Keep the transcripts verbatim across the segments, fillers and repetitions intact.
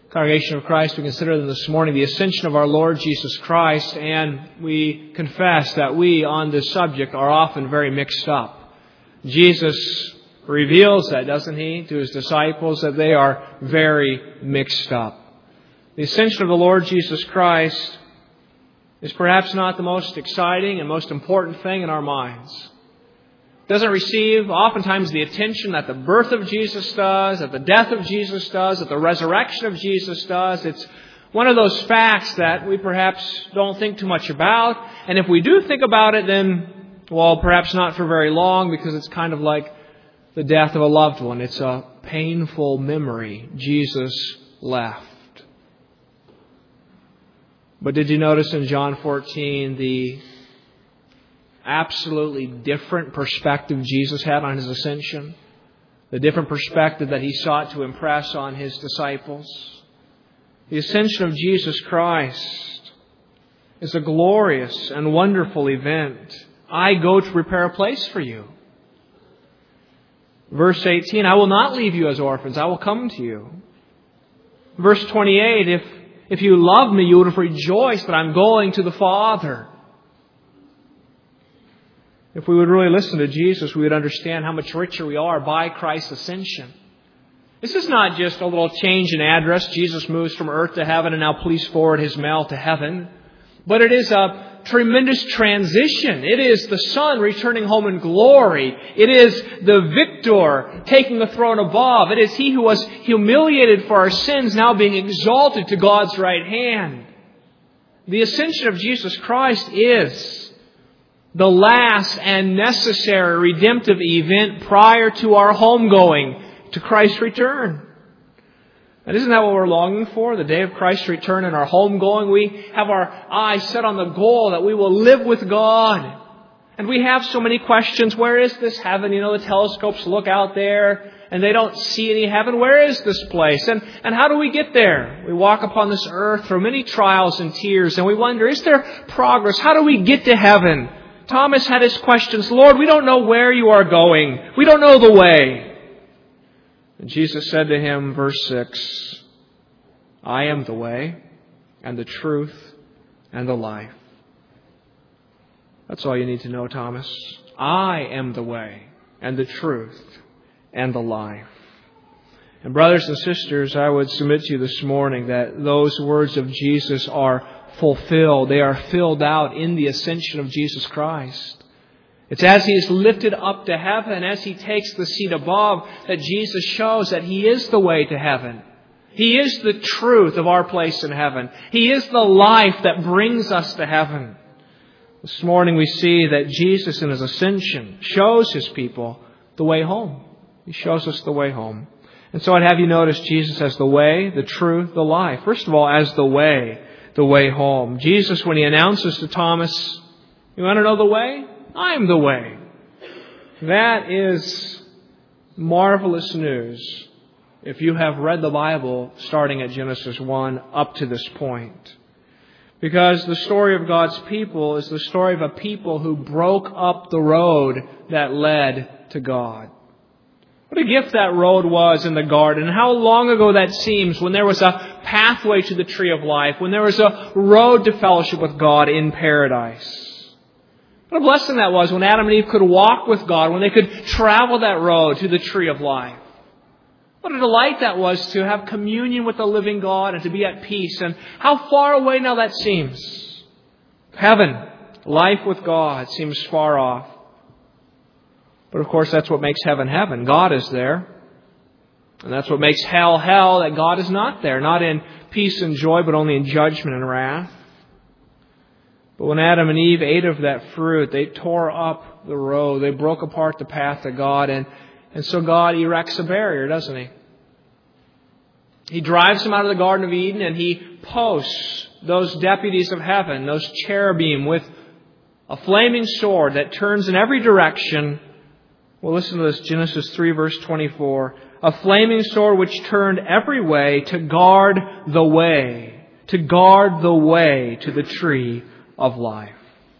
Congregation of Christ, we consider them this morning the ascension of our Lord Jesus Christ, and we confess that we on this subject are often very mixed up. Jesus reveals that, doesn't He, to His disciples, that they are very mixed up. The ascension of the Lord Jesus Christ is perhaps not the most exciting and most important thing in our minds. It doesn't receive oftentimes the attention that the birth of Jesus does, that the death of Jesus does, that the resurrection of Jesus does. It's one of those facts that we perhaps don't think too much about. And if we do think about it, then, well, perhaps not for very long, because it's kind of like the death of a loved one. It's a painful memory. Jesus left. But did you notice in John fourteen the absolutely different perspective Jesus had on His ascension? The different perspective that He sought to impress on His disciples? The ascension of Jesus Christ is a glorious and wonderful event. I go to prepare a place for you. Verse eighteen, I will not leave you as orphans. I will come to you. Verse twenty-eight, if, if you love me, you would have rejoiced that I'm going to the Father. If we would really listen to Jesus, we would understand how much richer we are by Christ's ascension. This is not just a little change in address. Jesus moves from earth to heaven and now please forward His mail to heaven. But it is a tremendous transition. It is the Son returning home in glory. It is the victor taking the throne above. It is He who was humiliated for our sins now being exalted to God's right hand. The ascension of Jesus Christ is the last and necessary redemptive event prior to our homegoing, to Christ's return. And isn't that what we're longing for? The day of Christ's return and our homegoing. We have our eyes set on the goal that we will live with God. And we have so many questions. Where is this heaven? You know, the telescopes look out there and they don't see any heaven. Where is this place? And, and how do we get there? We walk upon this earth through many trials and tears and we wonder, is there progress? How do we get to heaven? Thomas had his questions. Lord, we don't know where you are going. We don't know the way. And Jesus said to him, verse six, I am the way and the truth and the life. That's all you need to know, Thomas. I am the way and the truth and the life. And brothers and sisters, I would submit to you this morning that those words of Jesus are fulfilled. They are filled out in the ascension of Jesus Christ. It's as He is lifted up to heaven, as He takes the seat above, that Jesus shows that He is the way to heaven. He is the truth of our place in heaven. He is the life that brings us to heaven. This morning we see that Jesus in His ascension shows His people the way home. He shows us the way home. And so I'd have you notice Jesus as the way, the truth, the life. First of all, as the way, the way home. Jesus, when He announces to Thomas, you want to know the way? I am the way. That is marvelous news if you have read the Bible starting at Genesis one up to this point. Because the story of God's people is the story of a people who broke up the road that led to God. What a gift that road was in the garden. How long ago that seems when there was a pathway to the tree of life, when there was a road to fellowship with God in paradise. What a blessing that was when Adam and Eve could walk with God, when they could travel that road to the tree of life. What a delight that was to have communion with the living God and to be at peace. And how far away now that seems. Heaven, life with God, seems far off. But of course that's what makes heaven heaven. God is there. And that's what makes hell hell, that God is not there. Not in peace and joy, but only in judgment and wrath. But when Adam and Eve ate of that fruit, they tore up the road. They broke apart the path to God. And, and so God erects a barrier, doesn't He? He drives them out of the Garden of Eden and He posts those deputies of heaven, those cherubim with a flaming sword that turns in every direction. Well, listen to this, Genesis three verse twenty-four. A flaming sword which turned every way to guard the way, to guard the way to the tree of life.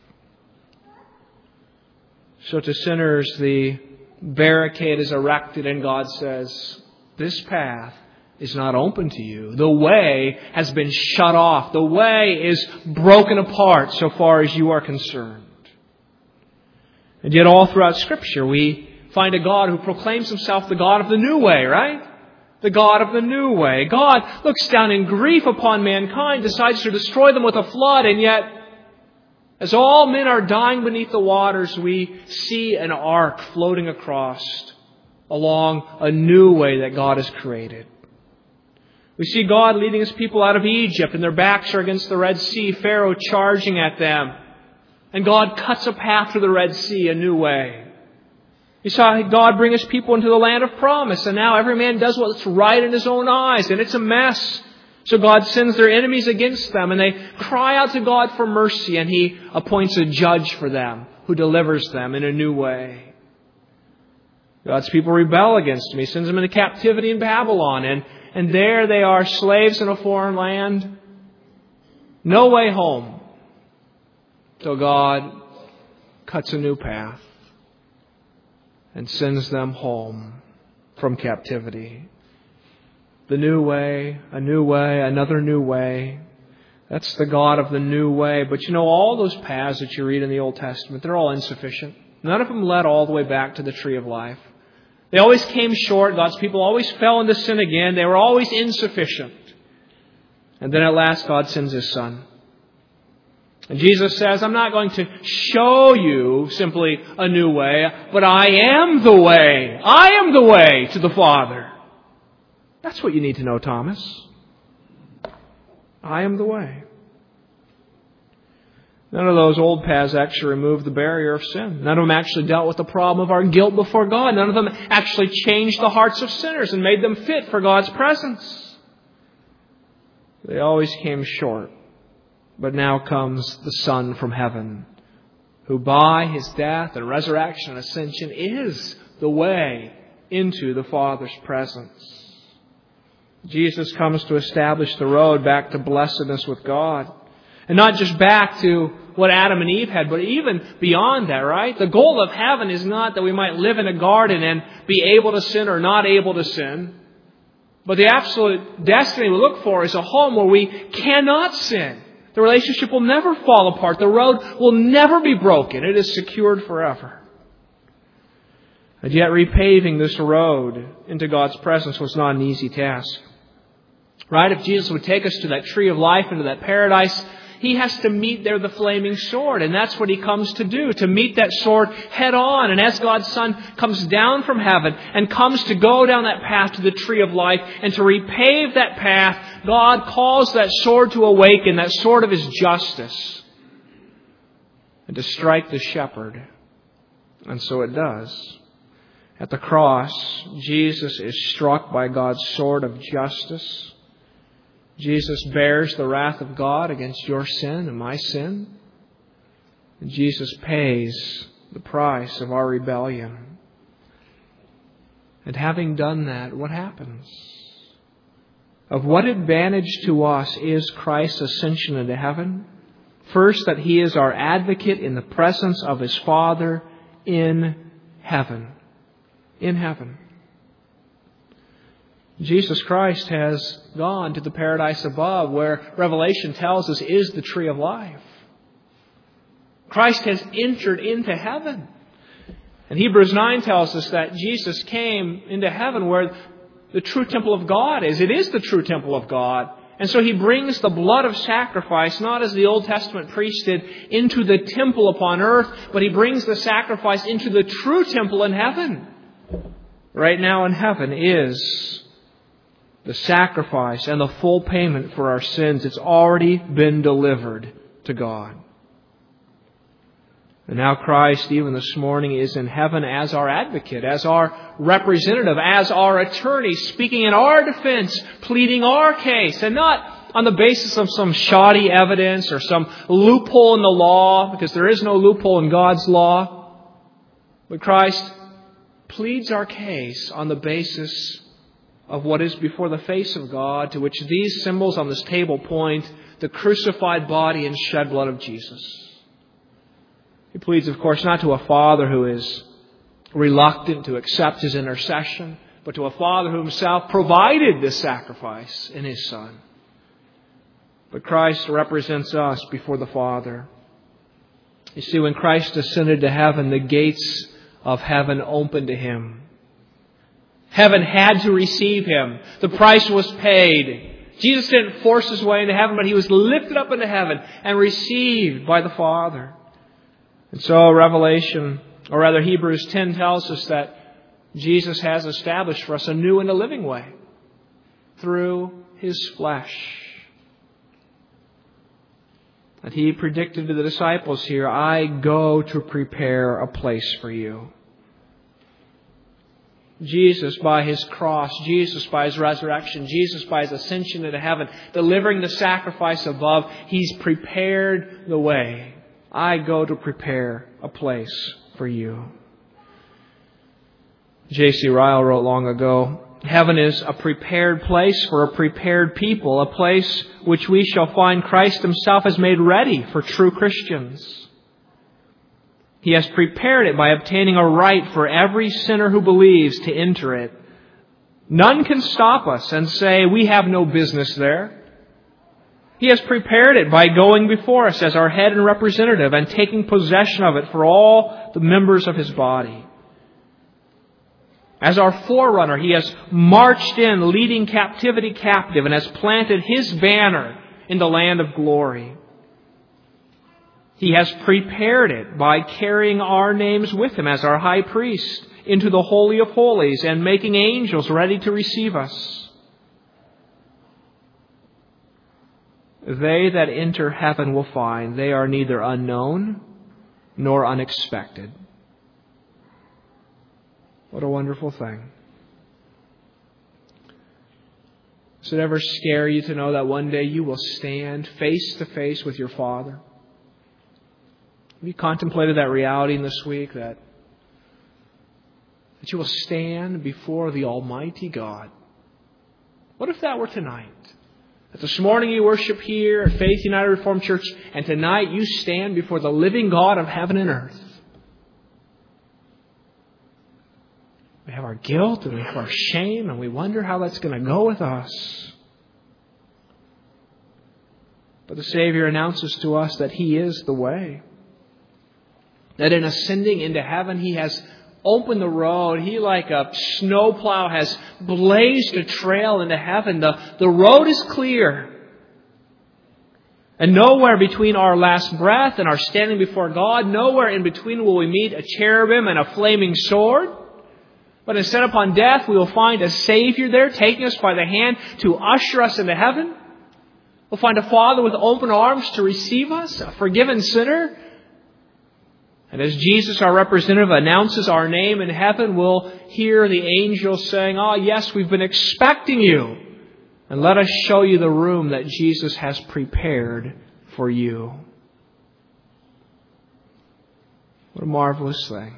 So to sinners, the barricade is erected and God says, this path is not open to you. The way has been shut off. The way is broken apart so far as you are concerned. And yet all throughout Scripture we find a God who proclaims Himself the God of the new way, right? The God of the new way. God looks down in grief upon mankind, decides to destroy them with a flood, and yet as all men are dying beneath the waters, we see an ark floating across along a new way that God has created. We see God leading His people out of Egypt, and their backs are against the Red Sea, Pharaoh charging at them. And God cuts a path through the Red Sea a new way. You saw God bring His people into the land of promise, and now every man does what's right in his own eyes, and it's a mess. So God sends their enemies against them, and they cry out to God for mercy, and He appoints a judge for them who delivers them in a new way. God's people rebel against Him. He sends them into captivity in Babylon, and, and there they are slaves in a foreign land. No way home. So God cuts a new path and sends them home from captivity. The new way, a new way, another new way. That's the God of the new way. But you know, all those paths that you read in the Old Testament, they're all insufficient. None of them led all the way back to the tree of life. They always came short. God's people always fell into sin again. They were always insufficient. And then at last God sends His Son. And Jesus says, I'm not going to show you simply a new way, but I am the way. I am the way to the Father. That's what you need to know, Thomas. I am the way. None of those old paths actually removed the barrier of sin. None of them actually dealt with the problem of our guilt before God. None of them actually changed the hearts of sinners and made them fit for God's presence. They always came short. But now comes the Son from heaven, who by His death and resurrection and ascension is the way into the Father's presence. Jesus comes to establish the road back to blessedness with God. And not just back to what Adam and Eve had, but even beyond that, right? The goal of heaven is not that we might live in a garden and be able to sin or not able to sin. But the absolute destiny we look for is a home where we cannot sin. The relationship will never fall apart. The road will never be broken. It is secured forever. And yet repaving this road into God's presence was not an easy task. Right? If Jesus would take us to that tree of life, into that paradise, He has to meet there the flaming sword. And that's what He comes to do, to meet that sword head on. And as God's Son comes down from heaven and comes to go down that path to the tree of life and to repave that path, God calls that sword to awaken, that sword of His justice, and to strike the shepherd. And so it does. At the cross, Jesus is struck by God's sword of justice. Jesus bears the wrath of God against your sin and my sin. And Jesus pays the price of our rebellion. And having done that, what happens? Of what advantage to us is Christ's ascension into heaven? First, that He is our advocate in the presence of His Father in heaven. In heaven. Jesus Christ has gone to the paradise above, where Revelation tells us is the tree of life. Christ has entered into heaven. And Hebrews nine tells us that Jesus came into heaven where the true temple of God is. It is the true temple of God. And so He brings the blood of sacrifice, not as the Old Testament priest did, into the temple upon earth, but He brings the sacrifice into the true temple in heaven. Right now in heaven is the sacrifice and the full payment for our sins. It's already been delivered to God. And now Christ, even this morning, is in heaven as our advocate, as our representative, as our attorney, speaking in our defense, pleading our case, and not on the basis of some shoddy evidence or some loophole in the law, because there is no loophole in God's law. But Christ pleads our case on the basis of what is before the face of God, to which these symbols on this table point, the crucified body and shed blood of Jesus. He pleads, of course, not to a Father who is reluctant to accept His intercession, but to a Father who Himself provided this sacrifice in His Son. But Christ represents us before the Father. You see, when Christ ascended to heaven, the gates of heaven opened to Him. Heaven had to receive Him. The price was paid. Jesus didn't force His way into heaven, but He was lifted up into heaven and received by the Father. And so Revelation, or rather Hebrews ten tells us that Jesus has established for us a new and a living way through His flesh. That He predicted to the disciples here, I go to prepare a place for you. Jesus by His cross, Jesus by His resurrection, Jesus by His ascension into heaven, delivering the sacrifice above, He's prepared the way. I go to prepare a place for you. J C Ryle wrote long ago, heaven is a prepared place for a prepared people, a place which we shall find Christ Himself has made ready for true Christians. He has prepared it by obtaining a right for every sinner who believes to enter it. None can stop us and say we have no business there. He has prepared it by going before us as our head and representative and taking possession of it for all the members of His body. As our forerunner, He has marched in, leading captivity captive, and has planted His banner in the land of glory. He has prepared it by carrying our names with Him as our high priest into the Holy of Holies and making angels ready to receive us. They that enter heaven will find they are neither unknown nor unexpected. What a wonderful thing. Does it ever scare you to know that one day you will stand face to face with your Father? Have you contemplated that reality in this week, that, that you will stand before the Almighty God? What if that were tonight? That this morning you worship here at Faith United Reformed Church, and tonight you stand before the living God of heaven and earth. We have our guilt and we have our shame, and we wonder how that's going to go with us. But the Savior announces to us that He is the way. That in ascending into heaven, He has opened the road. He, like a snowplow, has blazed a trail into heaven. The, the road is clear. And nowhere between our last breath and our standing before God, nowhere in between will we meet a cherubim and a flaming sword. But instead upon death, we will find a Savior there taking us by the hand to usher us into heaven. We'll find a Father with open arms to receive us, a forgiven sinner. And as Jesus, our representative, announces our name in heaven, we'll hear the angels saying, "Ah, yes, we've been expecting you. And let us show you the room that Jesus has prepared for you." What a marvelous thing.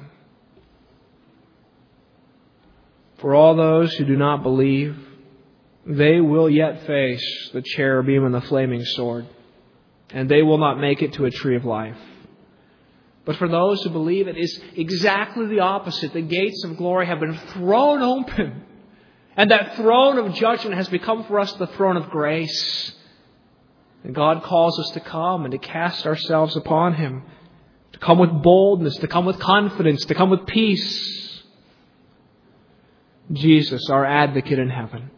For all those who do not believe, they will yet face the cherubim and the flaming sword, and they will not make it to a tree of life. But for those who believe, it is exactly the opposite. The gates of glory have been thrown open. And that throne of judgment has become for us the throne of grace. And God calls us to come and to cast ourselves upon Him. To come with boldness, to come with confidence, to come with peace. Jesus, our advocate in heaven,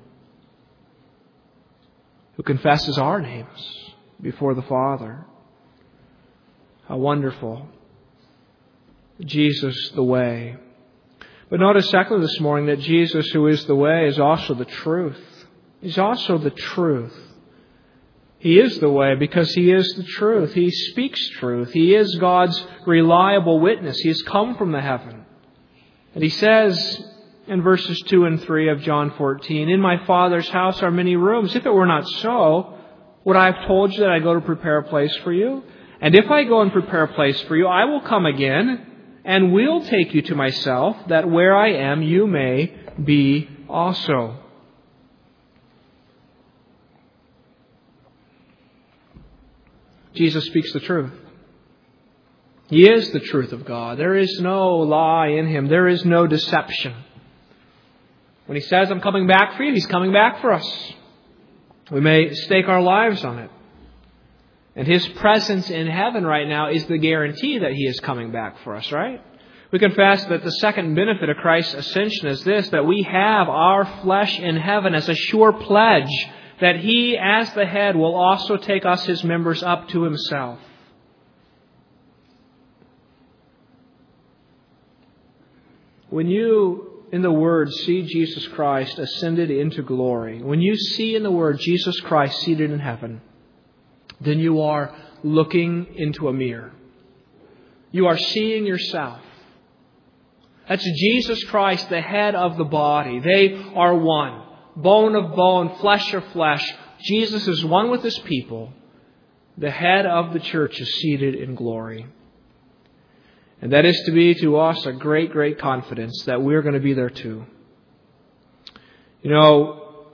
who confesses our names before the Father. How wonderful. Jesus, the way. But notice secondly this morning that Jesus, who is the way, is also the truth. He's also the truth. He is the way because He is the truth. He speaks truth. He is God's reliable witness. He has come from the heaven. And He says in verses two and three of John fourteen, "In my Father's house are many rooms. If it were not so, would I have told you that I go to prepare a place for you? And if I go and prepare a place for you, I will come again and will take you to myself, that where I am, you may be also." Jesus speaks the truth. He is the truth of God. There is no lie in Him. There is no deception. When He says, I'm coming back for you, He's coming back for us. We may stake our lives on it. And His presence in heaven right now is the guarantee that He is coming back for us, right? We confess that the second benefit of Christ's ascension is this, that we have our flesh in heaven as a sure pledge that He, as the head, will also take us, His members, up to Himself. When you, in the Word, see Jesus Christ ascended into glory, when you see in the Word Jesus Christ seated in heaven, then you are looking into a mirror. You are seeing yourself. That's Jesus Christ, the head of the body. They are one. Bone of bone, flesh of flesh. Jesus is one with His people. The head of the church is seated in glory. And that is to be to us a great, great confidence that we're going to be there too. You know,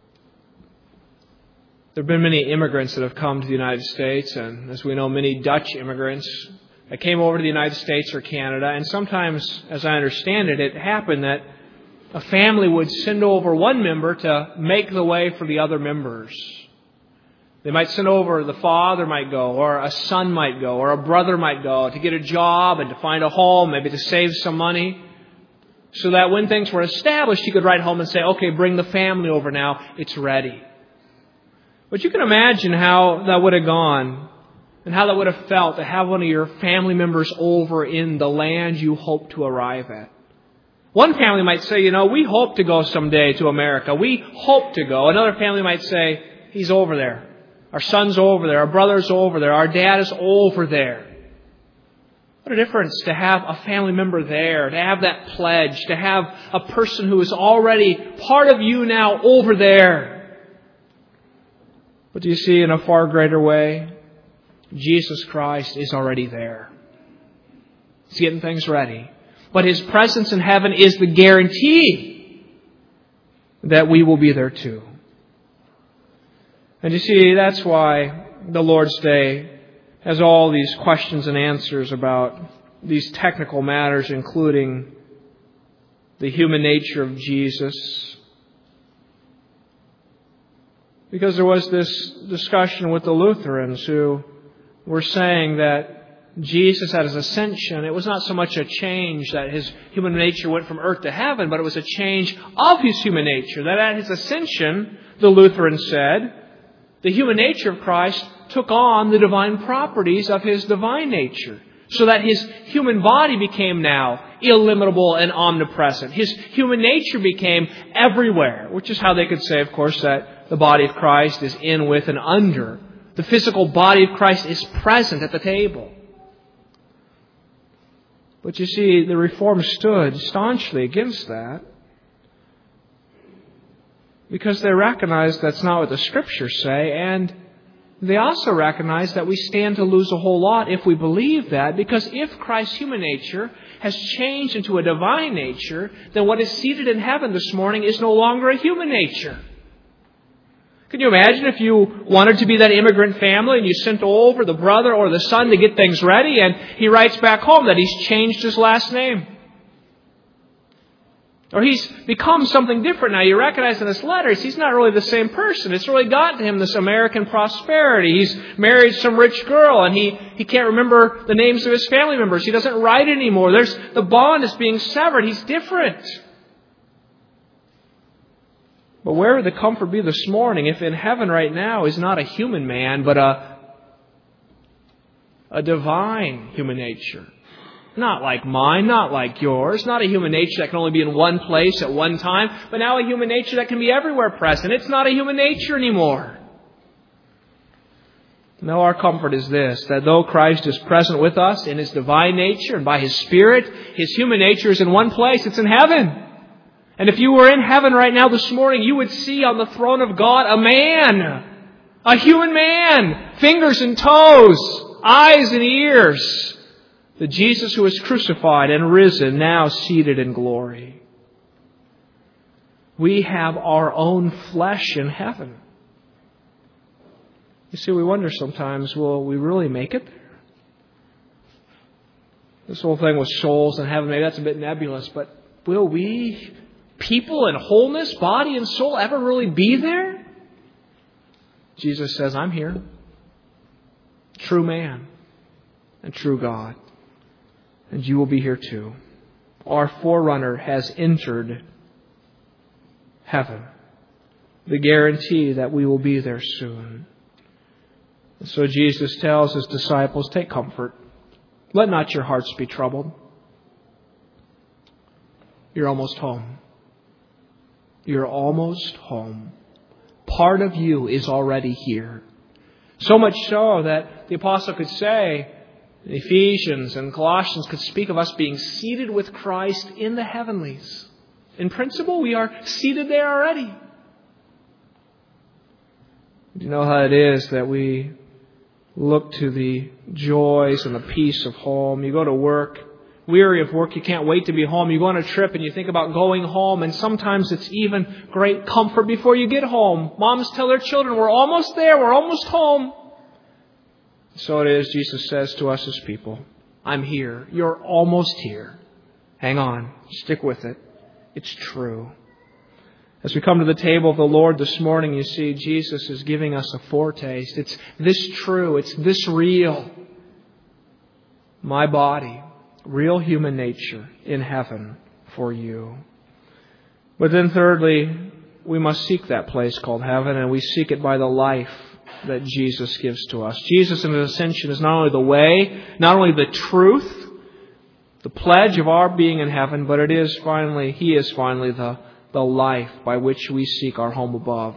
there have been many immigrants that have come to the United States, and as we know, many Dutch immigrants that came over to the United States or Canada. And sometimes, as I understand it, it happened that a family would send over one member to make the way for the other members. They might send over, the father might go, or a son might go, or a brother might go to get a job and to find a home, maybe to save some money, so that when things were established, he could write home and say, okay, bring the family over now, it's ready. But you can imagine how that would have gone and how that would have felt to have one of your family members over in the land you hope to arrive at. One family might say, you know, we hope to go someday to America. We hope to go. Another family might say, he's over there. Our son's over there. Our brother's over there. Our dad is over there. What a difference to have a family member there, to have that pledge, to have a person who is already part of you now over there. But do you see, in a far greater way, Jesus Christ is already there. He's getting things ready. But His presence in heaven is the guarantee that we will be there too. And you see, that's why the Lord's Day has all these questions and answers about these technical matters, including the human nature of Jesus. Because there was this discussion with the Lutherans who were saying that Jesus at His ascension, it was not so much a change that His human nature went from earth to heaven, but it was a change of His human nature. That at His ascension, the Lutherans said, the human nature of Christ took on the divine properties of His divine nature, so that His human body became now illimitable and omnipresent. His human nature became everywhere, which is how they could say, of course, that the body of Christ is in, with, and under. The physical body of Christ is present at the table. But you see, the Reformed stood staunchly against that, because they recognize that's not what the Scriptures say, and they also recognize that we stand to lose a whole lot if we believe that, because if Christ's human nature has changed into a divine nature, then what is seated in heaven this morning is no longer a human nature. Can you imagine if you wanted to be that immigrant family and you sent over the brother or the son to get things ready, and he writes back home that he's changed his last name? Or he's become something different now. You recognize in his letters, he's not really the same person. It's really gotten to him this American prosperity. He's married some rich girl, and he, he can't remember the names of his family members. He doesn't write anymore. There's the bond is being severed. He's different. But where would the comfort be this morning if in heaven right now is not a human man, but a, a divine human nature? Not like mine, not like yours, not a human nature that can only be in one place at one time, but now a human nature that can be everywhere present. It's not a human nature anymore. No, our comfort is this, that though Christ is present with us in His divine nature and by His Spirit, His human nature is in one place. It's in heaven. And if you were in heaven right now this morning, you would see on the throne of God a man, a human man, fingers and toes, eyes and ears. The Jesus who is crucified and risen, now seated in glory. We have our own flesh in heaven. You see, we wonder sometimes, will we really make it there? This whole thing with souls in heaven, maybe that's a bit nebulous, but will we people in wholeness, body and soul, ever really be there? Jesus says, I'm here. True man and true God. And you will be here too. Our forerunner has entered heaven. The guarantee that we will be there soon. And so Jesus tells His disciples, take comfort. Let not your hearts be troubled. You're almost home. You're almost home. Part of you is already here. So much so that the apostle could say, Ephesians and Colossians could speak of us being seated with Christ in the heavenlies. In principle, we are seated there already. Do you know how it is that we look to the joys and the peace of home? You go to work, weary of work, you can't wait to be home. You go on a trip and you think about going home, and sometimes it's even great comfort before you get home. Moms tell their children, we're almost there, we're almost home. So it is, Jesus says to us as people, I'm here. You're almost here. Hang on. Stick with it. It's true. As we come to the table of the Lord this morning, you see Jesus is giving us a foretaste. It's this true. It's this real. My body, real human nature in heaven for you. But then thirdly, we must seek that place called heaven, and we seek it by the life that Jesus gives to us. Jesus in His ascension is not only the way, not only the truth, the pledge of our being in heaven, but it is finally, He is finally the, the life by which we seek our home above.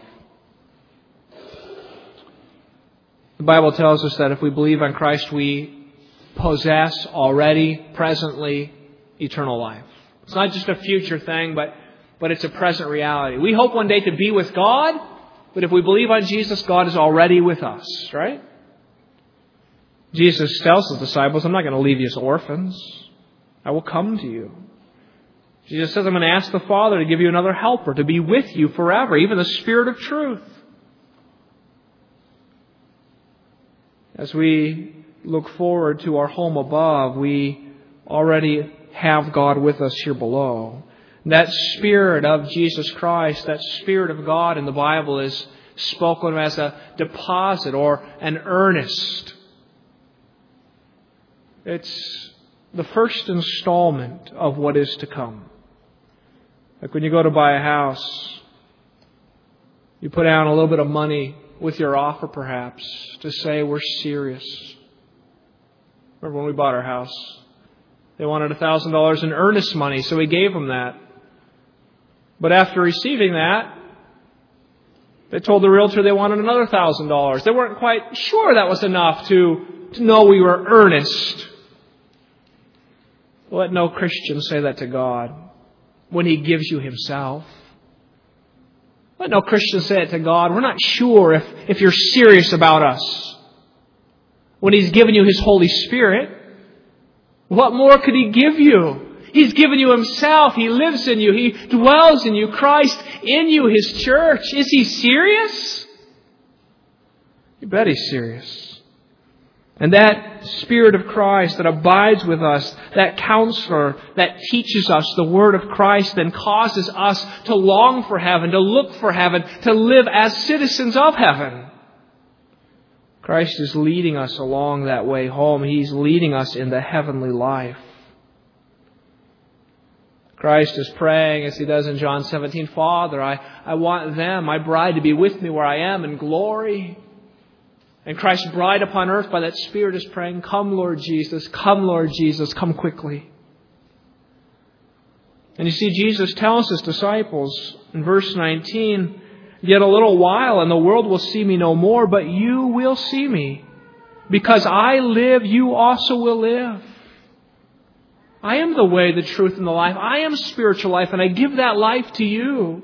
The Bible tells us that if we believe on Christ, we possess already, presently, eternal life. It's not just a future thing, but, but it's a present reality. We hope one day to be with God, but if we believe on Jesus, God is already with us, right? Jesus tells His disciples, I'm not going to leave you as orphans. I will come to you. Jesus says, I'm going to ask the Father to give you another helper, to be with you forever, even the Spirit of truth. As we look forward to our home above, we already have God with us here below. That Spirit of Jesus Christ, that Spirit of God in the Bible is spoken of as a deposit or an earnest. It's the first installment of what is to come. Like when you go to buy a house, you put down a little bit of money with your offer perhaps to say we're serious. Remember when we bought our house? They wanted one thousand dollars in earnest money, so we gave them that. But after receiving that, they told the realtor they wanted another one thousand dollars. They weren't quite sure that was enough to, to know we were earnest. Let no Christian say that to God when He gives you Himself. Let no Christian say it to God. We're not sure if, if you're serious about us. When He's given you His Holy Spirit, what more could He give you? He's given you Himself. He lives in you. He dwells in you. Christ in you, His church. Is He serious? You bet He's serious. And that Spirit of Christ that abides with us, that counselor that teaches us the Word of Christ, then causes us to long for heaven, to look for heaven, to live as citizens of heaven. Christ is leading us along that way home. He's leading us in the heavenly life. Christ is praying as He does in John seventeen, Father, I, I want them, my bride, to be with me where I am in glory. And Christ's bride upon earth by that Spirit is praying, come Lord Jesus, come Lord Jesus, come quickly. And you see, Jesus tells His disciples in verse nineteen, yet a little while and the world will see me no more, but you will see me. Because I live, you also will live. I am the way, the truth, and the life. I am spiritual life, and I give that life to you.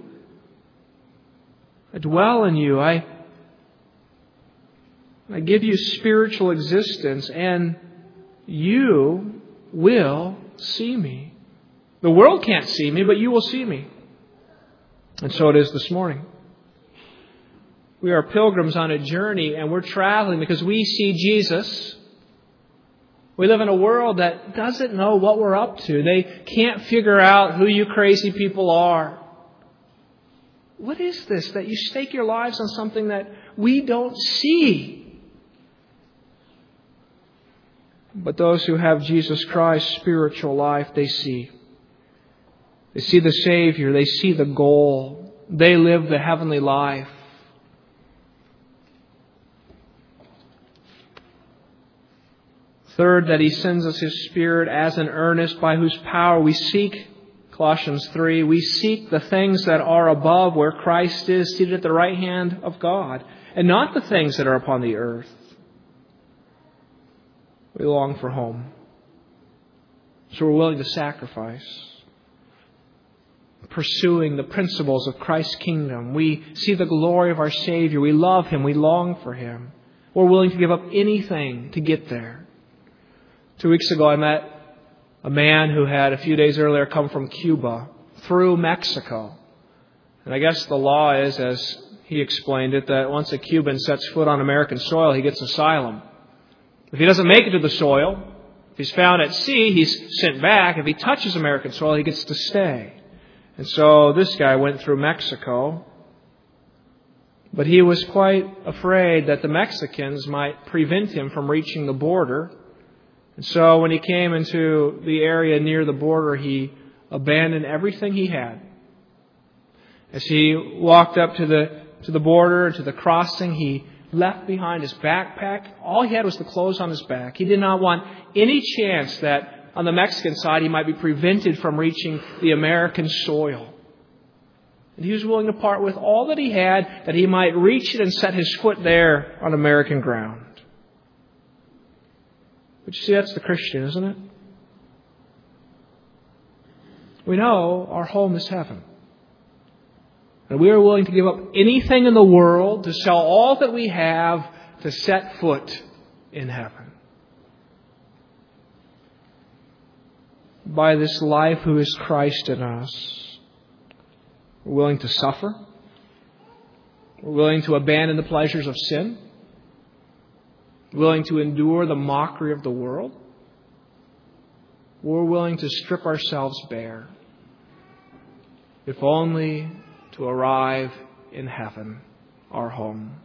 I dwell in you. I, I give you spiritual existence, and you will see me. The world can't see me, but you will see me. And so it is this morning. We are pilgrims on a journey, and we're traveling because we see Jesus. We live in a world that doesn't know what we're up to. They can't figure out who you crazy people are. What is this that you stake your lives on something that we don't see? But those who have Jesus Christ's spiritual life, they see. They see the Savior. They see the goal. They live the heavenly life. Third, that He sends us His Spirit as an earnest by whose power we seek, Colossians three, we seek the things that are above where Christ is seated at the right hand of God, and not the things that are upon the earth. We long for home. So we're willing to sacrifice. Pursuing the principles of Christ's kingdom. We see the glory of our Savior. We love Him. We long for Him. We're willing to give up anything to get there. Two weeks ago I met a man who had a few days earlier come from Cuba through Mexico. And I guess the law is, as he explained it, that once a Cuban sets foot on American soil, he gets asylum. If he doesn't make it to the soil, if he's found at sea, he's sent back. If he touches American soil, he gets to stay. And so this guy went through Mexico, but he was quite afraid that the Mexicans might prevent him from reaching the border. And so when he came into the area near the border, he abandoned everything he had. As he walked up to the to the border, to the crossing, he left behind his backpack. All he had was the clothes on his back. He did not want any chance that on the Mexican side he might be prevented from reaching the American soil. And he was willing to part with all that he had that he might reach it and set his foot there on American ground. But you see, that's the Christian, isn't it? We know our home is heaven. And we are willing to give up anything in the world, to sell all that we have, to set foot in heaven. By this life who is Christ in us, we're willing to suffer. We're willing to abandon the pleasures of sin. Willing to endure the mockery of the world. We're willing to strip ourselves bare, if only to arrive in heaven, our home.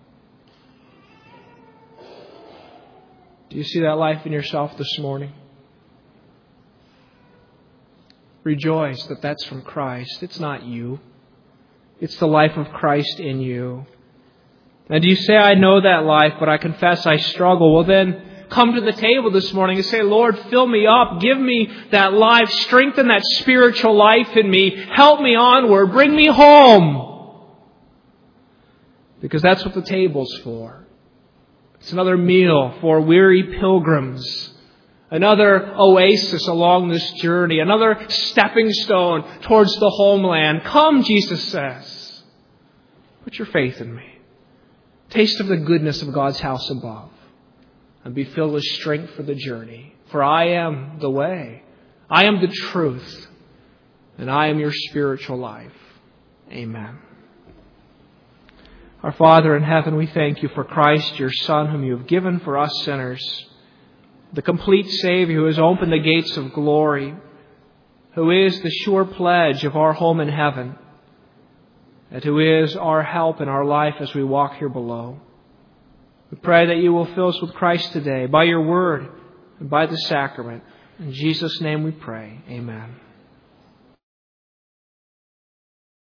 Do you see that life in yourself this morning? Rejoice that that's from Christ. It's not you. It's the life of Christ in you. And do you say, I know that life, but I confess I struggle? Well, then come to the table this morning and say, Lord, fill me up. Give me that life. Strengthen that spiritual life in me. Help me onward. Bring me home. Because that's what the table's for. It's another meal for weary pilgrims. Another oasis along this journey. Another stepping stone towards the homeland. Come, Jesus says. Put your faith in me. Taste of the goodness of God's house above. And be filled with strength for the journey. For I am the way. I am the truth. And I am your spiritual life. Amen. Our Father in heaven, we thank you for Christ, your Son, whom you have given for us sinners. The complete Savior who has opened the gates of glory. Who is the sure pledge of our home in heaven. And who is our help in our life as we walk here below. We pray that you will fill us with Christ today by your word and by the sacrament. In Jesus' name we pray. Amen.